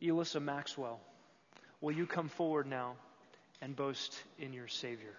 Elissa Maxwell, will you come forward now and boast in your Savior?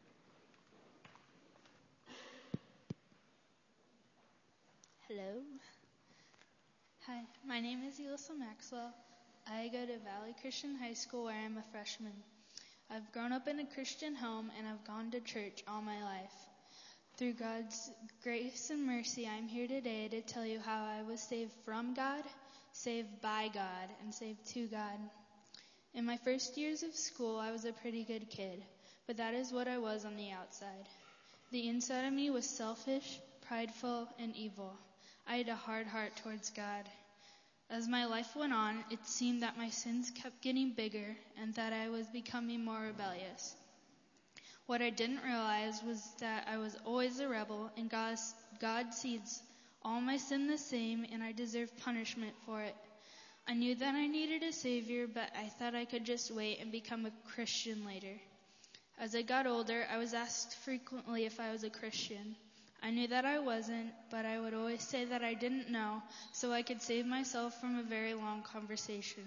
Hello. Hi, my name is Elissa Maxwell. I go to Valley Christian High School where I'm a freshman. I've grown up in a Christian home and I've gone to church all my life. Through God's grace and mercy, I'm here today to tell you how I was saved from God, saved by God, and saved to God. In my first years of school, I was a pretty good kid, but that is what I was on the outside. The inside of me was selfish, prideful, and evil. I had a hard heart towards God. As my life went on, it seemed that my sins kept getting bigger and that I was becoming more rebellious. What I didn't realize was that I was always a rebel, and God sees all my sin the same, and I deserve punishment for it. I knew that I needed a Savior, but I thought I could just wait and become a Christian later. As I got older, I was asked frequently if I was a Christian. I knew that I wasn't, but I would always say that I didn't know, so I could save myself from a very long conversation.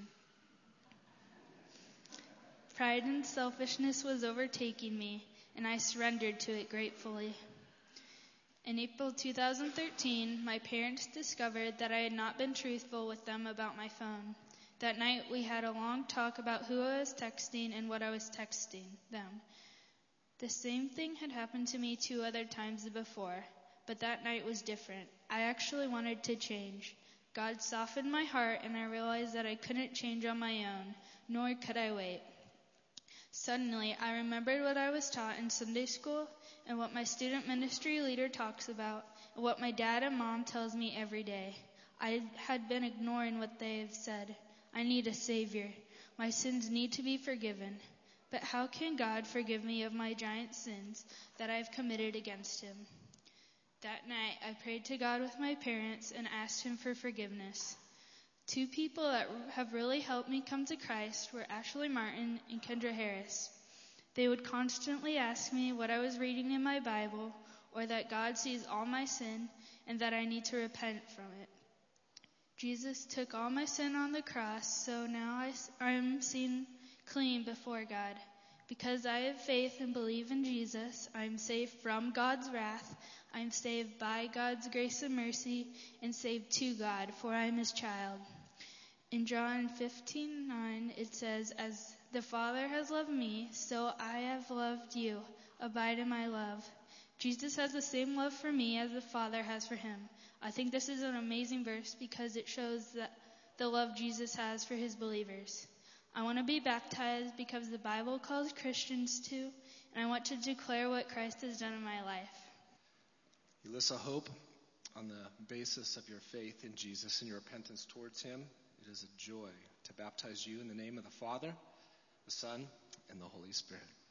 Pride and selfishness was overtaking me, and I surrendered to it gratefully. In April 2013, my parents discovered that I had not been truthful with them about my phone. That night, we had a long talk about who I was texting and what I was texting them. The same thing had happened to me 2 other times before, but that night was different. I actually wanted to change. God softened my heart, and I realized that I couldn't change on my own, nor could I wait. Suddenly, I remembered what I was taught in Sunday school and what my student ministry leader talks about and what my dad and mom tells me every day. I had been ignoring what they have said. I need a Savior. My sins need to be forgiven. But how can God forgive me of my giant sins that I've committed against Him? That night, I prayed to God with my parents and asked Him for forgiveness. 2 people that have really helped me come to Christ were Ashley Martin and Kendra Harris. They would constantly ask me what I was reading in my Bible, or that God sees all my sin and that I need to repent from it. Jesus took all my sin on the cross, so now I'm seen clean before God. Because I have faith and believe in Jesus, I am saved from God's wrath. I am saved by God's grace and mercy, and saved to God, for I am His child. In John 15:9, it says, "As the Father has loved me, so I have loved you. Abide in my love." Jesus has the same love for me as the Father has for Him. I think this is an amazing verse because it shows that the love Jesus has for His believers. I want to be baptized because the Bible calls Christians to, and I want to declare what Christ has done in my life. Elissa, hope on the basis of your faith in Jesus and your repentance towards Him. It is a joy to baptize you in the name of the Father, the Son, and the Holy Spirit.